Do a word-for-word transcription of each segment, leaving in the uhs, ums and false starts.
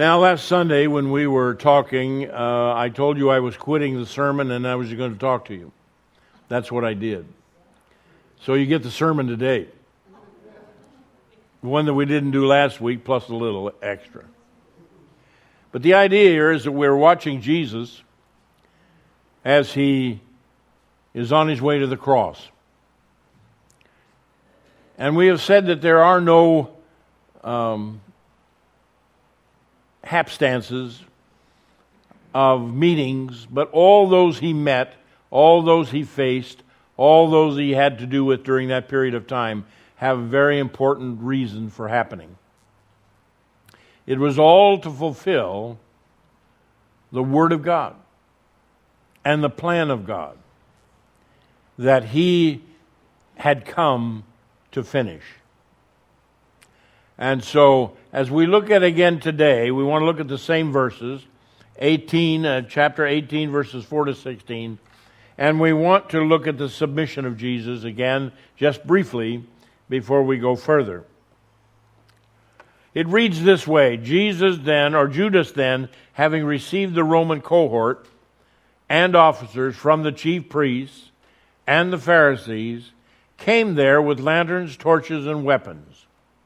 Now, last Sunday when we were talking, uh, I told you I was quitting the sermon and I was going to talk to you. That's what I did. So you get the sermon today. The one that we didn't do last week, plus a little extra. But the idea here is that we're watching Jesus as he is on his way to the cross. And we have said that there are no um, hapstances of meetings, but all those he met, all those he faced, all those he had to do with during that period of time have a very important reason for happening. It was all to fulfill the Word of God and the plan of God that he had come to finish. And so, as we look at again today, we want to look at the same verses, eighteen, uh, chapter eighteen, verses four to sixteen, and we want to look at the submission of Jesus again, just briefly, before we go further. It reads this way: Jesus then, or Judas then, having received the Roman cohort and officers from the chief priests and the Pharisees, came there with lanterns, torches, and weapons.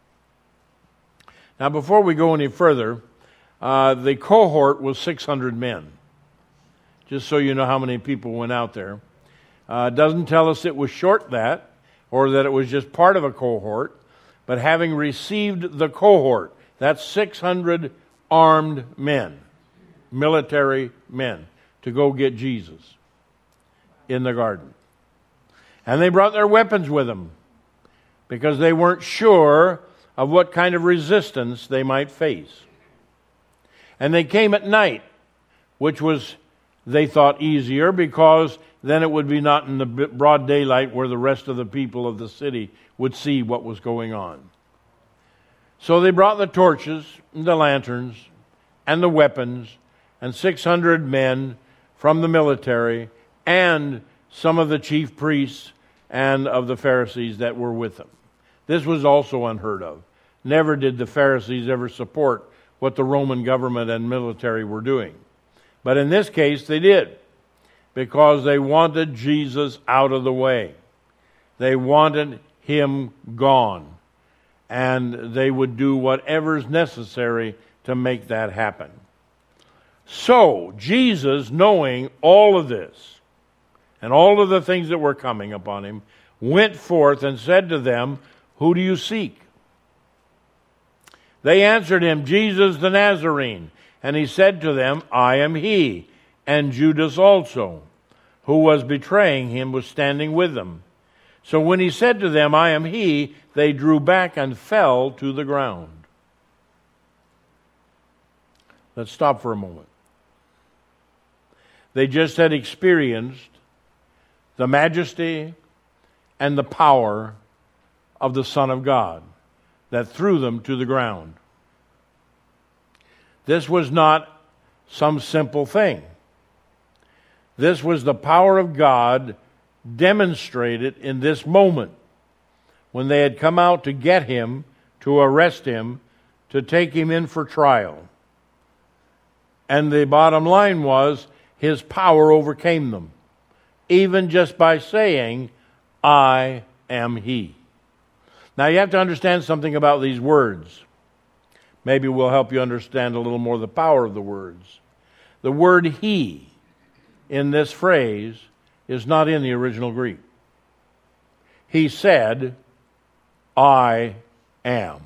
Now, before we go any further, uh, the cohort was six hundred men. Just so you know how many people went out there. Uh, it doesn't tell us it was short that, or that it was just part of a cohort, but having received the cohort, that's six hundred armed men, military men, to go get Jesus in the garden. And they brought their weapons with them because they weren't sure of what kind of resistance they might face. And they came at night, which was, they thought, easier because then it would be not in the broad daylight where the rest of the people of the city would see what was going on. So they brought the torches, and the lanterns, and the weapons, and six hundred men from the military, and some of the chief priests and of the Pharisees that were with them. This was also unheard of. Never did the Pharisees ever support what the Roman government and military were doing. But in this case, they did, because they wanted Jesus out of the way. They wanted him gone. And they would do whatever's necessary to make that happen. So, Jesus, knowing all of this, and all of the things that were coming upon him, went forth and said to them, "Who do you seek?" They answered him, "Jesus the Nazarene." And he said to them, "I am he." And Judas also, who was betraying him, was standing with them. So when he said to them, "I am he," they drew back and fell to the ground. Let's stop for a moment. They just had experienced the majesty and the power of the Son of God that threw them to the ground. This was not some simple thing. This was the power of God demonstrated in this moment when they had come out to get him, to arrest him, to take him in for trial. And the bottom line was his power overcame them, even just by saying, "I am he." Now you have to understand something about these words. Maybe we'll help you understand a little more the power of the words. The word he in this phrase is not in the original Greek. He said, "I am."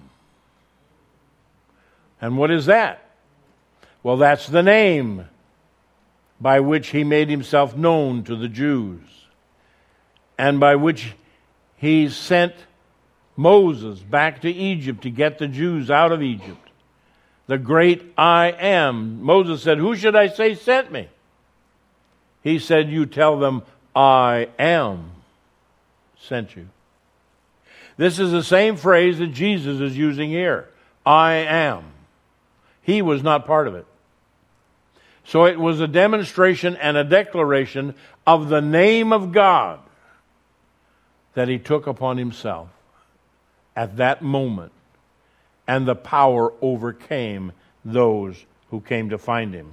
And what is that? Well, that's the name by which he made himself known to the Jews, and by which he sent Moses back to Egypt to get the Jews out of Egypt. The great I am. Moses said, "Who should I say sent me?" He said, "You tell them, I am sent you." This is the same phrase that Jesus is using here. I am. He was not part of it. So it was a demonstration and a declaration of the name of God that he took upon himself at that moment, and the power overcame those who came to find him.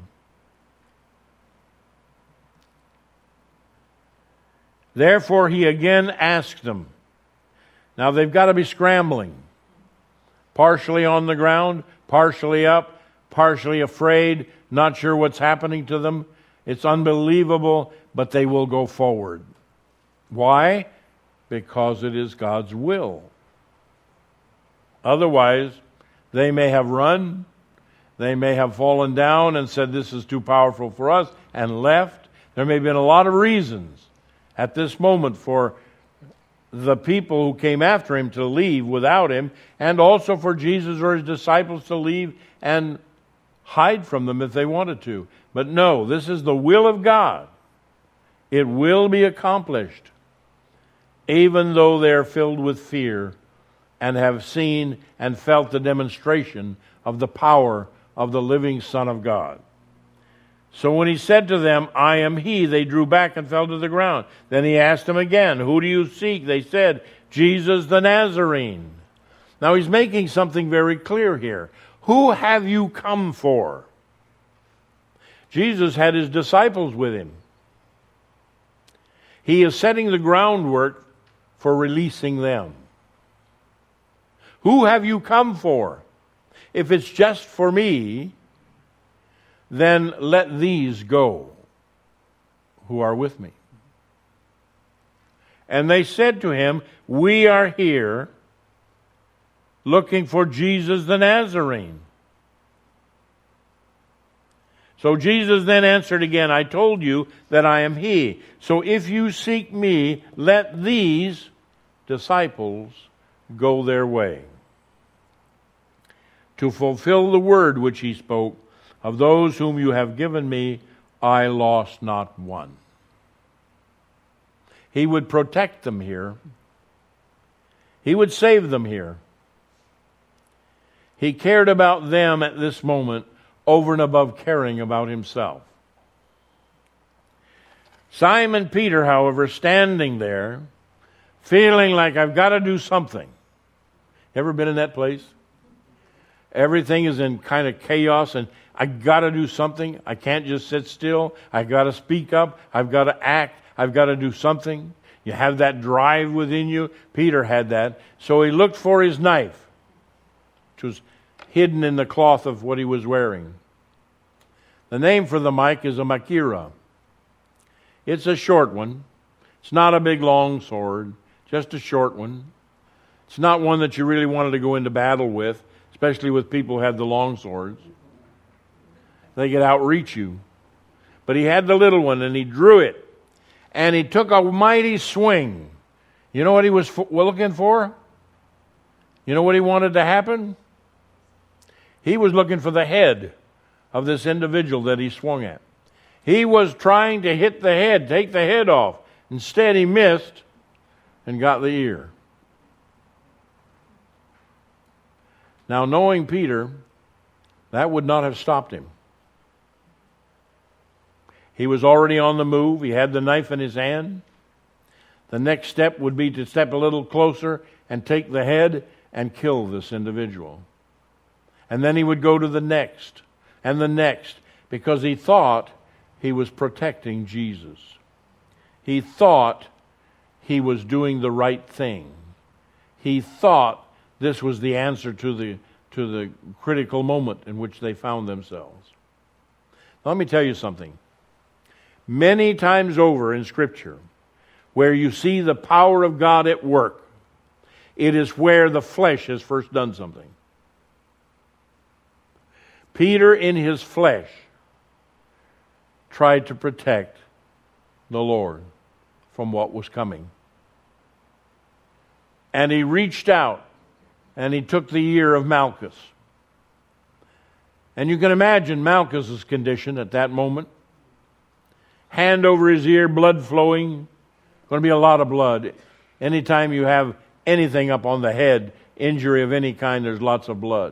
Therefore he again asked them. Now they've got to be scrambling. Partially on the ground, partially up, partially afraid, not sure what's happening to them. It's unbelievable, but they will go forward. Why? Because it is God's will. Otherwise, they may have run, they may have fallen down and said, this is too powerful for us, and left. There may have been a lot of reasons at this moment for the people who came after him to leave without him, and also for Jesus or his disciples to leave and hide from them if they wanted to. But no, this is the will of God. It will be accomplished, even though they're filled with fear and have seen and felt the demonstration of the power of the living Son of God. So when he said to them, I am he, they drew back and fell to the ground. Then he asked them again, who do you seek? They said, Jesus the Nazarene. Now he's making something very clear here. Who have you come for? Jesus had his disciples with him. He is setting the groundwork for releasing them. Who have you come for? If it's just for me, then let these go who are with me. And they said to him, we are here looking for Jesus the Nazarene. So Jesus then answered again, I told you that I am he. So if you seek me, let these disciples go their way. To fulfill the word which he spoke, of those whom you have given me, I lost not one. He would protect them here. He would save them here. He cared about them at this moment over and above caring about himself. Simon Peter, however, standing there, feeling like I've got to do something. Ever been in that place? Everything is in kind of chaos and I got to do something. I can't just sit still. I've got to speak up. I've got to act. I've got to do something. You have that drive within you. Peter had that. So he looked for his knife, which was hidden in the cloth of what he was wearing. The name for the mic is a machaira. It's a short one. It's not a big long sword, just a short one. It's not one that you really wanted to go into battle with, especially with people who had the long swords. They could outreach you. But he had the little one, and he drew it. And he took a mighty swing. You know what he was f- looking for? You know what he wanted to happen? He was looking for the head of this individual that he swung at. He was trying to hit the head, take the head off. Instead, he missed and got the ear. Now, knowing Peter, that would not have stopped him. He was already on the move. He had the knife in his hand. The next step would be to step a little closer and take the head and kill this individual. And then he would go to the next and the next, because he thought he was protecting Jesus. He thought he was doing the right thing. He thought this was the answer to the to the critical moment in which they found themselves. Now, let me tell you something. Many times over in Scripture, where you see the power of God at work, it is where the flesh has first done something. Peter, in his flesh, tried to protect the Lord from what was coming. And he reached out and he took the ear of Malchus. And you can imagine Malchus's condition at that moment. Hand over his ear, blood flowing. Going to be a lot of blood. Anytime you have anything up on the head, injury of any kind, there's lots of blood.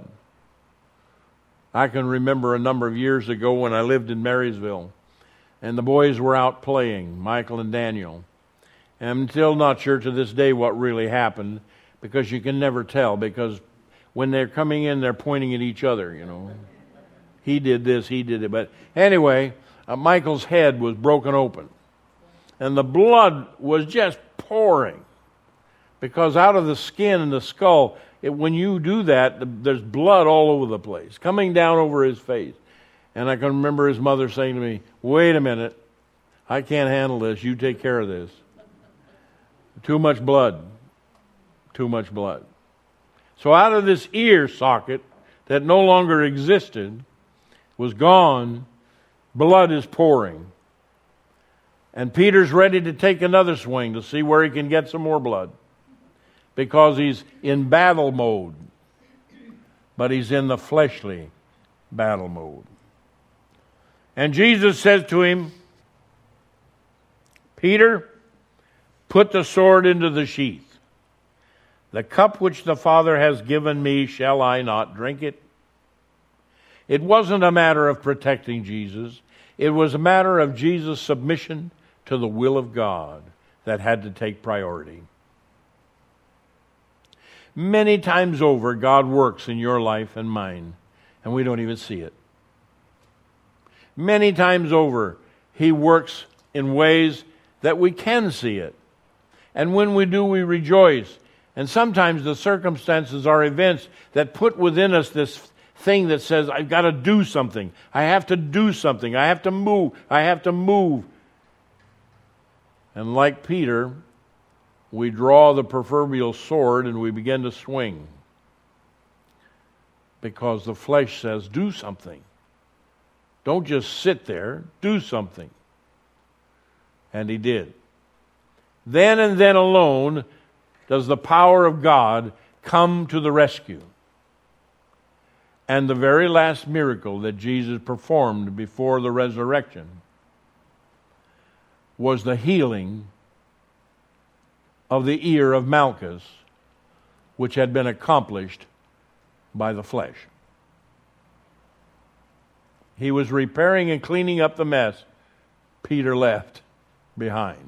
I can remember a number of years ago when I lived in Marysville, and the boys were out playing, Michael and Daniel. And I'm still not sure to this day what really happened, because you can never tell, because when they're coming in, they're pointing at each other, you know. he did this, he did it. But anyway, uh, Michael's head was broken open. And the blood was just pouring. Because out of the skin and the skull, it, when you do that, the, there's blood all over the place, coming down over his face. And I can remember his mother saying to me, wait a minute, I can't handle this, you take care of this. Too much blood. Too much blood. So out of this ear socket that no longer existed, was gone, blood is pouring. And Peter's ready to take another swing to see where he can get some more blood. Because he's in battle mode. But he's in the fleshly battle mode. And Jesus says to him, Peter, put the sword into the sheath. The cup which the Father has given me, shall I not drink it? It wasn't a matter of protecting Jesus. It was a matter of Jesus' submission to the will of God that had to take priority. Many times over, God works in your life and mine, and we don't even see it. Many times over, He works in ways that we can see it. And when we do, we rejoice. And sometimes the circumstances are events that put within us this thing that says, I've got to do something. I have to do something. I have to move. I have to move. And like Peter, we draw the proverbial sword and we begin to swing. Because the flesh says, do something. Don't just sit there. Do something. And he did. Then and then alone does the power of God come to the rescue. And the very last miracle that Jesus performed before the resurrection was the healing of the ear of Malchus, which had been accomplished by the flesh. He was repairing and cleaning up the mess Peter left behind.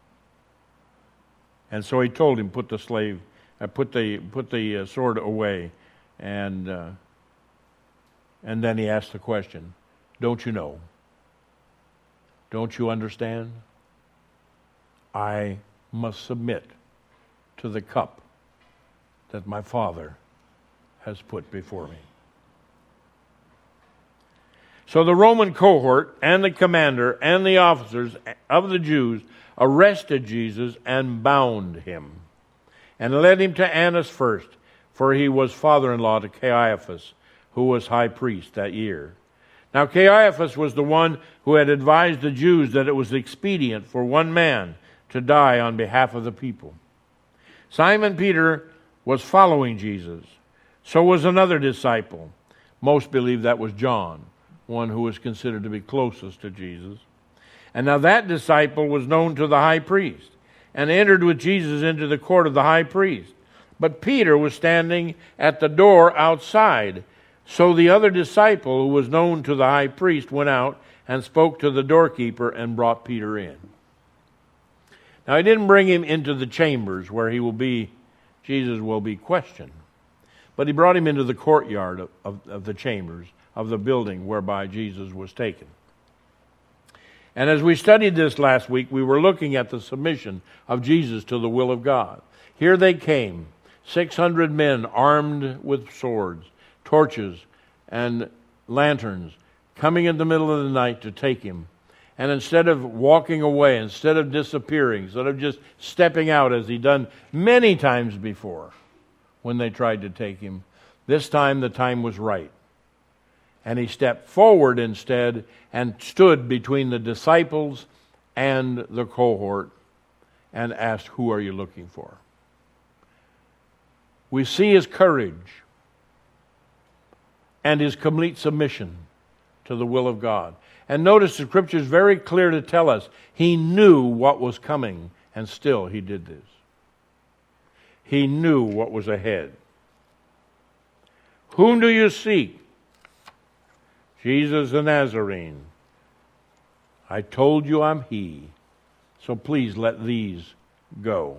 And so he told him, put the slave, uh, put the put the uh, sword away, and uh, and then he asked the question, don't you know? Don't you understand? I must submit to the cup that my Father has put before me. So the Roman cohort and the commander and the officers of the Jews arrested Jesus and bound him and led him to Annas first, for he was father-in-law to Caiaphas, who was high priest that year. Now Caiaphas was the one who had advised the Jews that it was expedient for one man to die on behalf of the people. Simon Peter was following Jesus. So was another disciple. Most believe that was John, one who was considered to be closest to Jesus. And now that disciple was known to the high priest and entered with Jesus into the court of the high priest. But Peter was standing at the door outside. So the other disciple, who was known to the high priest, went out and spoke to the doorkeeper and brought Peter in. Now he didn't bring him into the chambers where he will be, Jesus will be questioned. But he brought him into the courtyard of, of, of the chambers of the building whereby Jesus was taken. And as we studied this last week, we were looking at the submission of Jesus to the will of God. Here they came, six hundred men armed with swords, torches, and lanterns, coming in the middle of the night to take him. And instead of walking away, instead of disappearing, instead of just stepping out as he'd done many times before when they tried to take him, this time the time was right. And he stepped forward instead and stood between the disciples and the cohort and asked, who are you looking for? We see his courage and his complete submission to the will of God. And notice the Scripture is very clear to tell us he knew what was coming, and still he did this. He knew what was ahead. Whom do you seek? Jesus the Nazarene. I told you I'm he. So please let these go.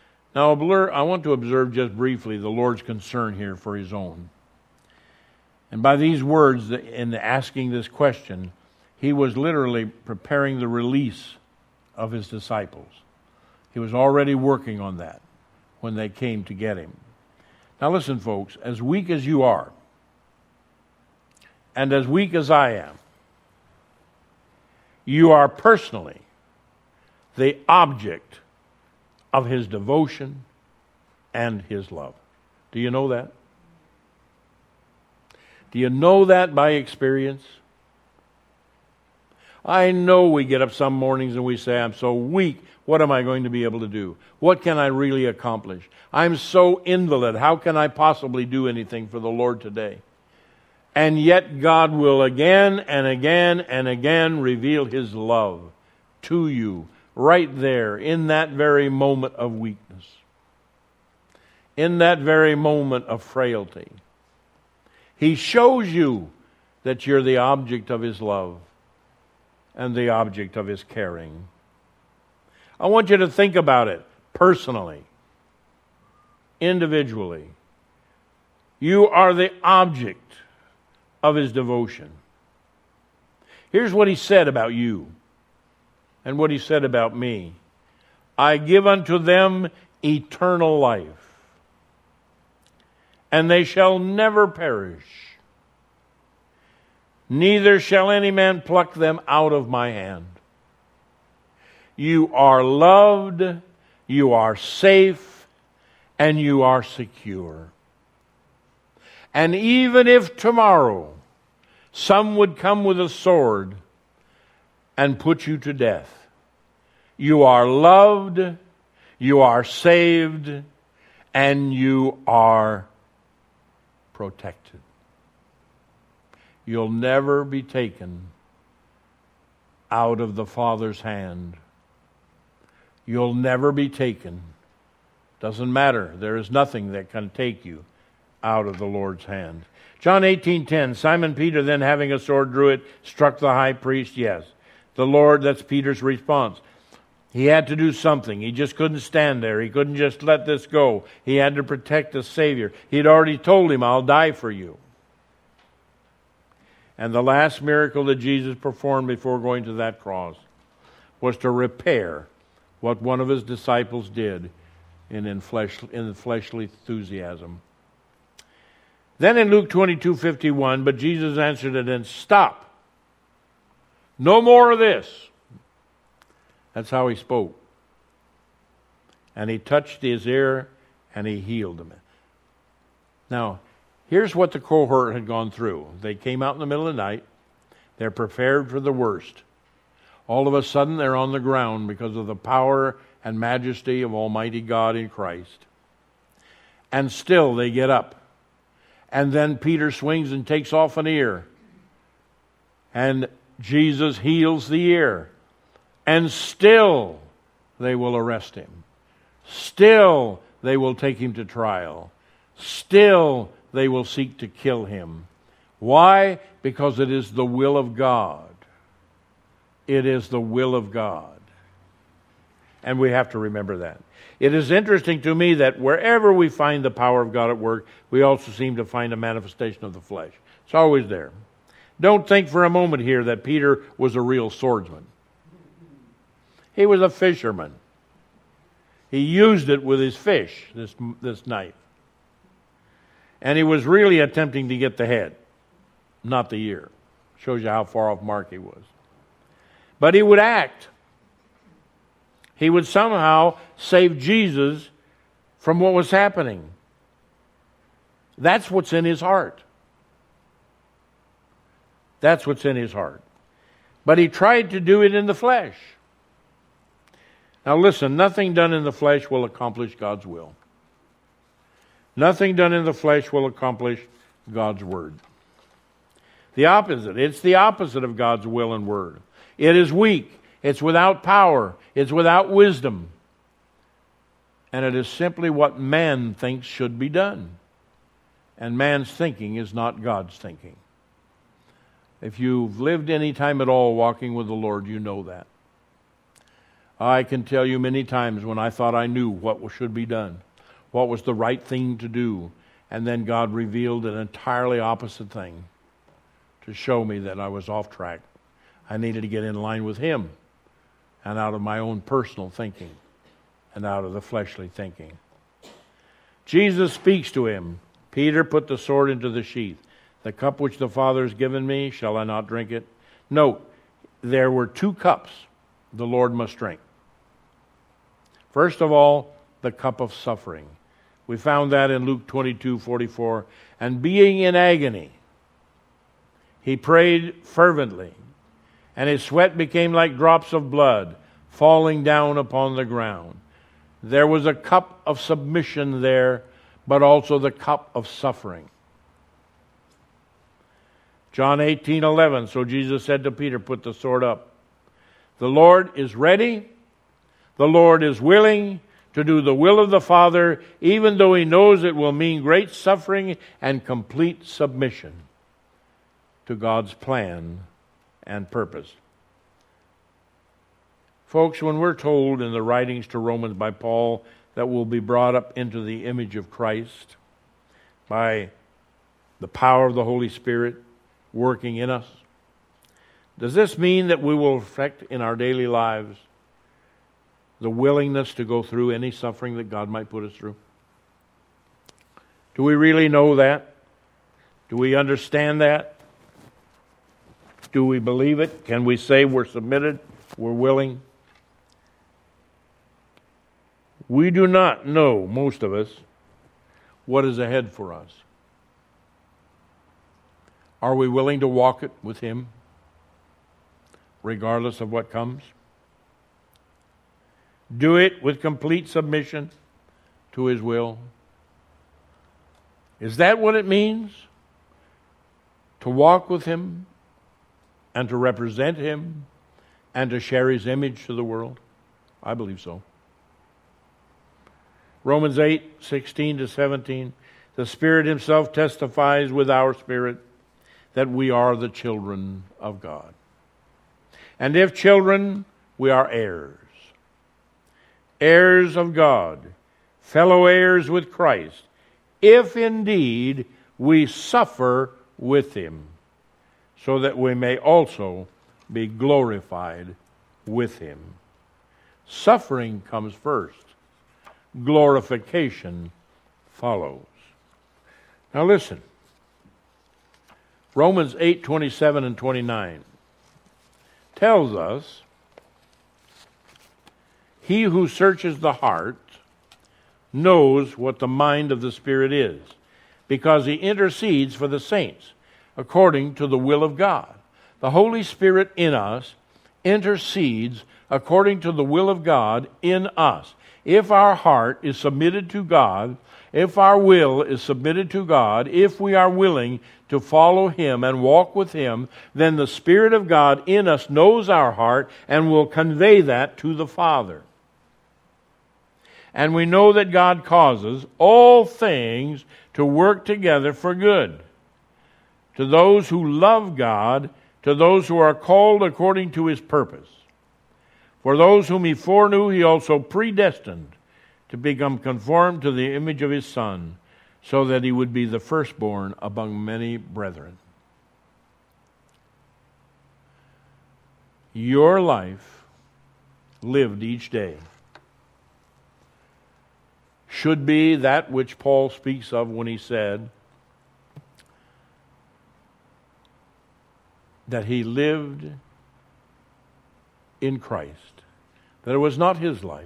Now, I want to observe just briefly the Lord's concern here for his own. And by these words, in asking this question, he was literally preparing the release of his disciples. He was already working on that when they came to get him. Now listen, folks, as weak as you are, and as weak as I am, you are personally the object of his devotion and his love. Do you know that? Do you know that by experience? I know we get up some mornings and we say, I'm so weak. What am I going to be able to do? What can I really accomplish? I'm so invalid. How can I possibly do anything for the Lord today? And yet God will again and again and again reveal his love to you right there in that very moment of weakness, in that very moment of frailty. He shows you that you're the object of his love and the object of his caring. I want you to think about it personally, individually. You are the object of his devotion. Here's what he said about you and what he said about me. I give unto them eternal life, and they shall never perish. Neither shall any man pluck them out of my hand. You are loved, you are safe, and you are secure. And even if tomorrow some would come with a sword and put you to death, you are loved, you are saved, and you are protected. You'll never be taken out of the Father's hand. You'll never be taken. Doesn't matter. There is nothing that can take you out of the Lord's hand. John eighteen ten, Simon Peter then having a sword drew it, struck the high priest. Yes. The Lord, that's Peter's response. He had to do something. He just couldn't stand there. He couldn't just let this go. He had to protect the Savior. He had already told him, I'll die for you. And the last miracle that Jesus performed before going to that cross was to repair what one of his disciples did in, in, flesh, in fleshly enthusiasm. Then in Luke twenty-two fifty-one, but Jesus answered it and stop. No more of this. That's how he spoke. And he touched his ear and he healed him. Now, here's what the cohort had gone through. They came out in the middle of the night. They're prepared for the worst. All of a sudden, they're on the ground because of the power and majesty of Almighty God in Christ. And still, they get up. And then Peter swings and takes off an ear. And Jesus heals the ear. And still, they will arrest him. Still, they will take him to trial. Still, they will seek to kill him. Why? Because it is the will of God. It is the will of God. And we have to remember that. It is interesting to me that wherever we find the power of God at work, we also seem to find a manifestation of the flesh. It's always there. Don't think for a moment here that Peter was a real swordsman. He was a fisherman. He used it with his fish, this, this knife. And he was really attempting to get the head, not the ear. Shows you how far off mark he was. But he would act. He would somehow save Jesus from what was happening. That's what's in his heart. That's what's in his heart. But he tried to do it in the flesh. Now listen, nothing done in the flesh will accomplish God's will. Nothing done in the flesh will accomplish God's word. The opposite. It's the opposite of God's will and word. It is weak. It's without power. It's without wisdom. And it is simply what man thinks should be done. And man's thinking is not God's thinking. If you've lived any time at all walking with the Lord, you know that. I can tell you many times when I thought I knew what should be done, what was the right thing to do, And then God revealed an entirely opposite thing to show me that I was off track. I needed to get in line with Him and out of my own personal thinking and out of the fleshly thinking. Jesus speaks to him. Peter, put the sword into the sheath. The cup which the Father has given me, shall I not drink it? Note, there were two cups the Lord must drink. First of all, the cup of suffering. We found that in Luke twenty-two forty-four. And being in agony, he prayed fervently, and his sweat became like drops of blood falling down upon the ground. There was a cup of submission there, but also the cup of suffering. John eighteen eleven, so Jesus said to Peter, put the sword up. The Lord is ready, the Lord is willing to do the will of the Father, even though he knows it will mean great suffering and complete submission to God's plan and purpose. Folks, when we're told in the writings to Romans by Paul that we'll be brought up into the image of Christ by the power of the Holy Spirit working in us, does this mean that we will affect in our daily lives the willingness to go through any suffering that God might put us through? Do we really know that? Do we understand that? Do we believe it? Can we say we're submitted, we're willing? We do not know, most of us, what is ahead for us. Are we willing to walk it with Him, regardless of what comes? Do it with complete submission to His will. Is that what it means? To walk with Him and to represent Him and to share His image to the world? I believe so. Romans eight sixteen to seventeen, the Spirit Himself testifies with our spirit that we are the children of God. And if children, we are heirs. Heirs of God, fellow heirs with Christ, if indeed we suffer with Him, so that we may also be glorified with Him. Suffering comes first. Glorification follows. Now listen. Romans eight twenty-seven and twenty-nine tells us, he who searches the heart knows what the mind of the Spirit is, because he intercedes for the saints according to the will of God. The Holy Spirit in us intercedes according to the will of God in us. If our heart is submitted to God, if our will is submitted to God, if we are willing to follow Him and walk with Him, then the Spirit of God in us knows our heart and will convey that to the Father. And we know that God causes all things to work together for good, to those who love God, to those who are called according to His purpose. For those whom He foreknew, He also predestined to become conformed to the image of His Son, so that He would be the firstborn among many brethren. Your life, lived each day, should be that which Paul speaks of when he said that he lived in Christ. That it was not his life,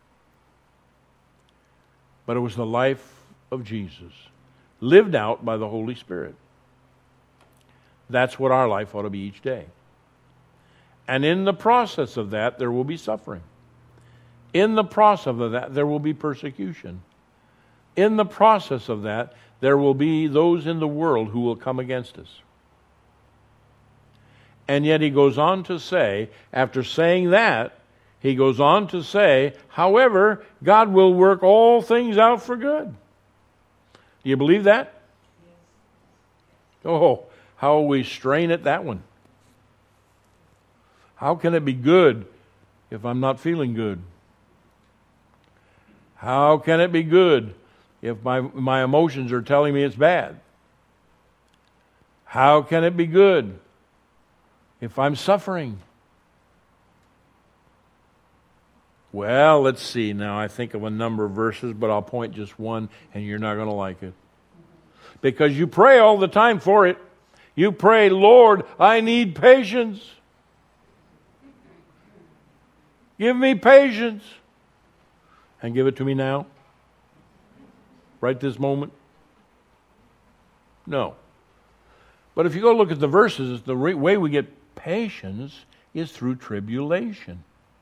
but it was the life of Jesus, lived out by the Holy Spirit. That's what our life ought to be each day. And in the process of that, there will be suffering. In the process of that, there will be persecution. In the process of that, there will be those in the world who will come against us. And yet he goes on to say, after saying that, he goes on to say, however, God will work all things out for good. Do you believe that? Oh, how we strain at that one. How can it be good if I'm not feeling good? How can it be good if my, my emotions are telling me it's bad? How can it be good if I'm suffering? Well, let's see. Now, I think of a number of verses, but I'll point just one, and you're not going to like it. Because you pray all the time for it. You pray, Lord, I need patience. Give me patience. And give it to me now. Right this moment. No. But if you go look at the verses, the way we get patience is through tribulation.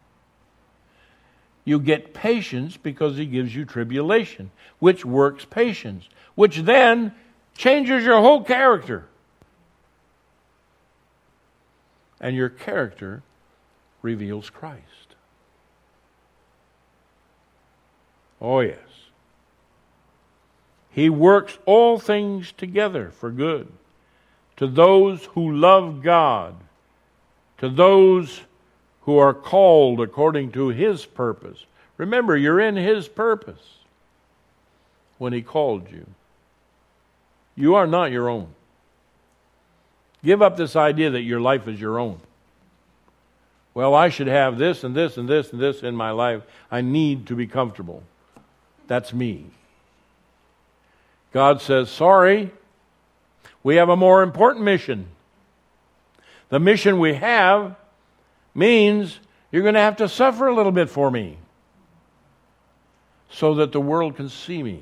You get patience because He gives you tribulation, which works patience, which then changes your whole character. And your character reveals Christ. Oh, yes. He works all things together for good to those who love God, to those who are called according to His purpose. Remember, you're in His purpose when He called you. You are not your own. Give up this idea that your life is your own. Well, I should have this and this and this and this in my life. I need to be comfortable. That's me. God says, sorry, we have a more important mission. The mission we have means you're going to have to suffer a little bit for me so that the world can see me.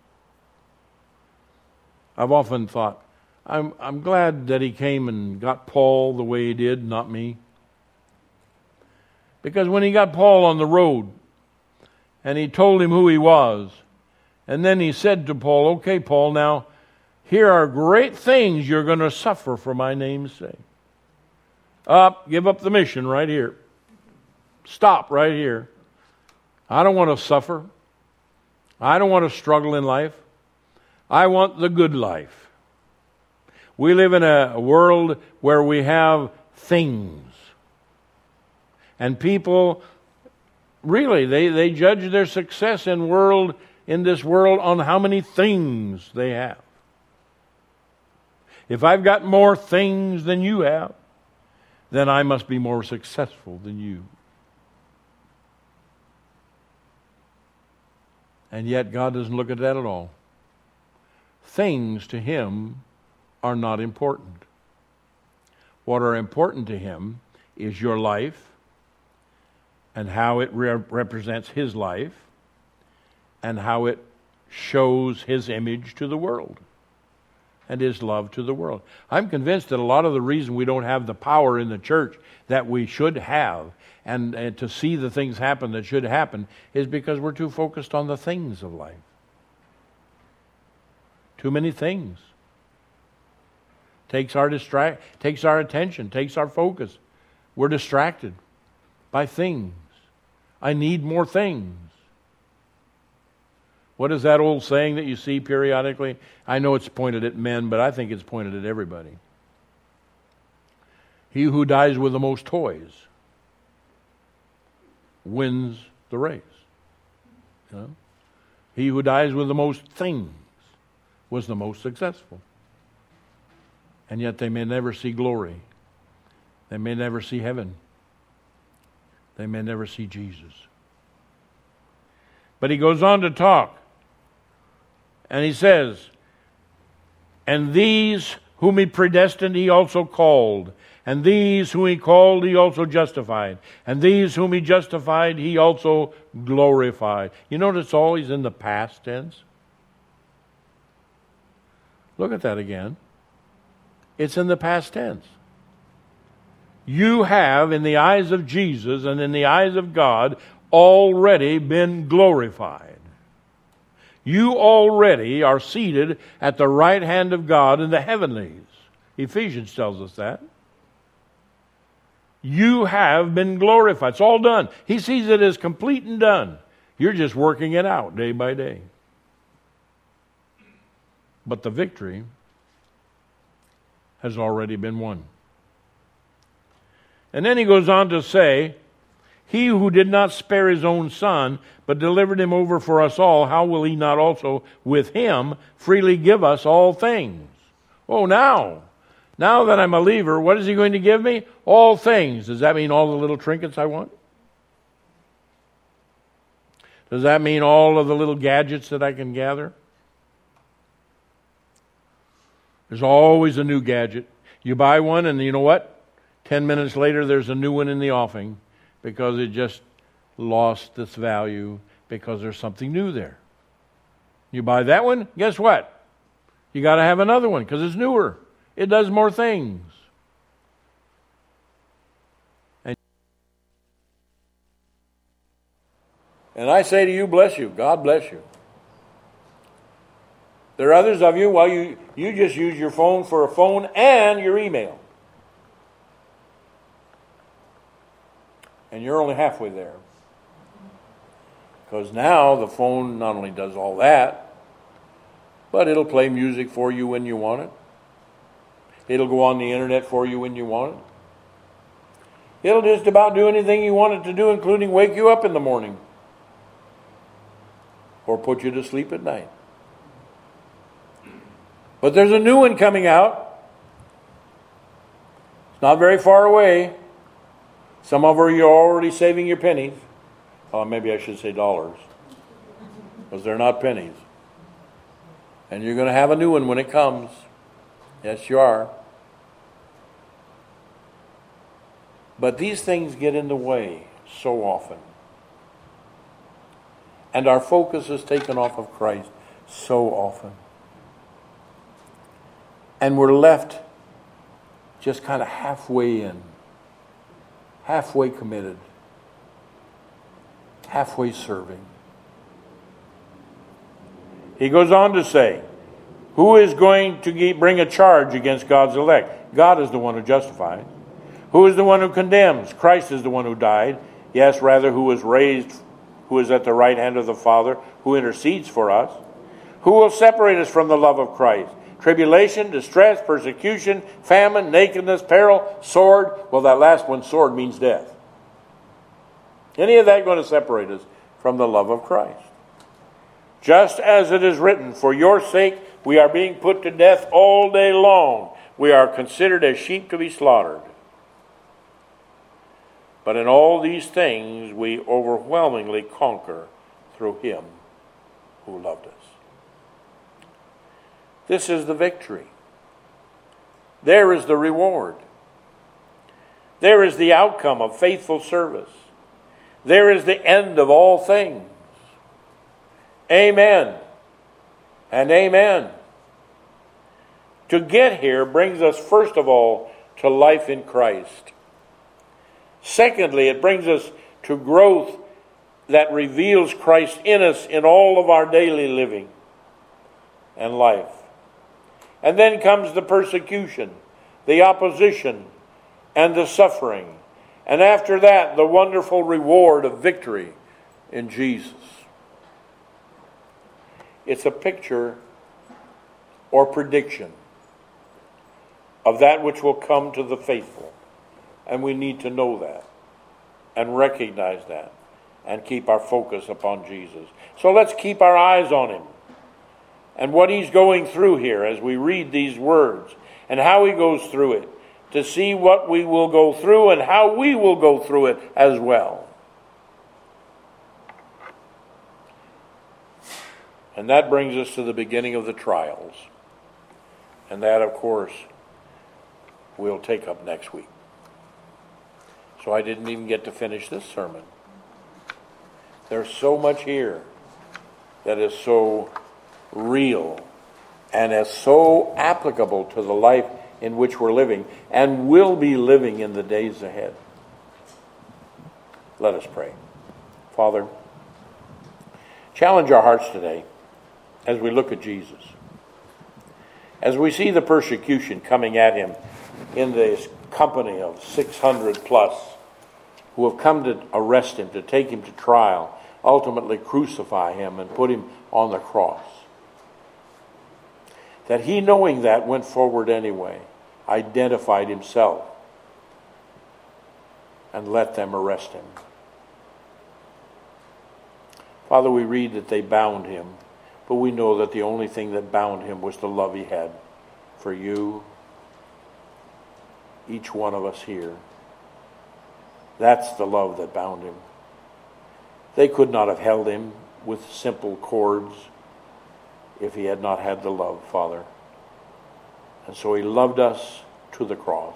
I've often thought, I'm, I'm glad that He came and got Paul the way He did, not me. Because when He got Paul on the road and He told him who he was, and then He said to Paul, okay, Paul, now here are great things you're going to suffer for my name's sake. Up, give up the mission right here. Stop right here. I don't want to suffer. I don't want to struggle in life. I want the good life. We live in a world where we have things. And people, really, they, they judge their success in world in this world on how many things they have. If I've got more things than you have, then I must be more successful than you. And yet God doesn't look at that at all. Things to Him are not important. What are important to Him is your life and how it re- represents His life and how it shows His image to the world and His love to the world. I'm convinced that a lot of the reason we don't have the power in the church that we should have and, and to see the things happen that should happen is because we're too focused on the things of life. Too many things. Takes our distract, takes our attention, takes our focus. We're distracted by things. I need more things. What is that old saying that you see periodically? I know it's pointed at men, but I think it's pointed at everybody. He who dies with the most toys wins the race. You know? He who dies with the most things was the most successful. And yet they may never see glory. They may never see heaven. They may never see Jesus. But he goes on to talk. And he says, and these whom He predestined, He also called. And these whom He called, He also justified. And these whom He justified, He also glorified. You notice it's always in the past tense? Look at that again. It's in the past tense. You have, in the eyes of Jesus and in the eyes of God, already been glorified. You already are seated at the right hand of God in the heavenlies. Ephesians tells us that. You have been glorified. It's all done. He sees it as complete and done. You're just working it out day by day. But the victory has already been won. And then he goes on to say, He who did not spare his own Son, but delivered him over for us all, how will he not also with him freely give us all things? Oh, now, now that I'm a believer, what is he going to give me? All things. Does that mean all the little trinkets I want? Does that mean all of the little gadgets that I can gather? There's always a new gadget. You buy one and you know what? Ten minutes later there's a new one in the offing because it just lost its value because there's something new there. You buy that one, guess what? You got to have another one because it's newer. It does more things. And, and I say to you, bless you. God bless you. There are others of you, well, you, you just use your phone for a phone and your email. And you're only halfway there. Because now the phone not only does all that, but it'll play music for you when you want it. It'll go on the internet for you when you want it. It'll just about do anything you want it to do, including wake you up in the morning. Or put you to sleep at night. But there's a new one coming out. It's not very far away. Some of you are already saving your pennies. Oh, maybe I should say dollars. Because they're not pennies. And you're going to have a new one when it comes. Yes, you are. But these things get in the way so often. And our focus is taken off of Christ so often. And we're left just kind of halfway in, halfway committed, halfway serving. He goes on to say, who is going to bring a charge against God's elect? God is the one who justifies. Who is the one who condemns? Christ is the one who died. Yes, rather, who was raised, who is at the right hand of the Father, who intercedes for us. Who will separate us from the love of Christ? Tribulation, distress, persecution, famine, nakedness, peril, sword. Well, that last one, sword, means death. Any of that going to separate us from the love of Christ? Just as it is written, for your sake we are being put to death all day long. We are considered as sheep to be slaughtered. But in all these things we overwhelmingly conquer through him who loved us. This is the victory. There is the reward. There is the outcome of faithful service. There is the end of all things. Amen and amen. To get here brings us first of all to life in Christ. Secondly, it brings us to growth that reveals Christ in us in all of our daily living and life. And then comes the persecution, the opposition, and the suffering. And after that, the wonderful reward of victory in Jesus. It's a picture or prediction of that which will come to the faithful. And we need to know that and recognize that and keep our focus upon Jesus. So let's keep our eyes on him and what he's going through here as we read these words and how he goes through it, to see what we will go through and how we will go through it as well. And that brings us to the beginning of the trials. And that, of course, we'll take up next week. So I didn't even get to finish this sermon. There's so much here that is so real and is so applicable to the life in which we're living and will be living in the days ahead. Let us pray. Father, challenge our hearts today as we look at Jesus. As we see the persecution coming at him in this company of six hundred plus who have come to arrest him, to take him to trial, ultimately crucify him and put him on the cross. That he, knowing that, went forward anyway, identified himself, and let them arrest him. Father, we read that they bound him, but we know that the only thing that bound him was the love he had for you, each one of us here. That's the love that bound him. They could not have held him with simple cords if he had not had the love, Father. And so he loved us to the cross.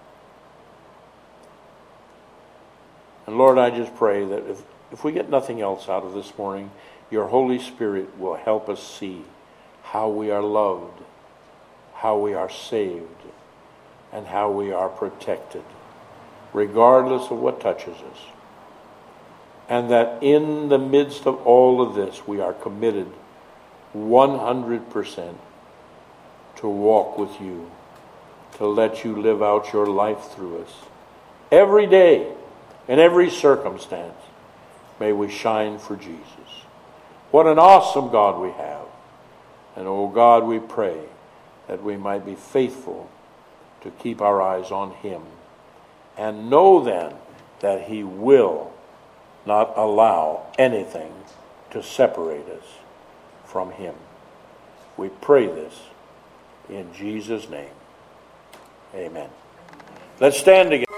And Lord, I just pray that if, if we get nothing else out of this morning, your Holy Spirit will help us see how we are loved, how we are saved, and how we are protected, regardless of what touches us. And that in the midst of all of this, we are committed one hundred percent to walk with you, to let you live out your life through us. Every day, in every circumstance, may we shine for Jesus. What an awesome God we have. And oh God, we pray that we might be faithful to keep our eyes on him, and know then that he will not allow anything to separate us from him. We pray this in Jesus' name. Amen. Let's stand together.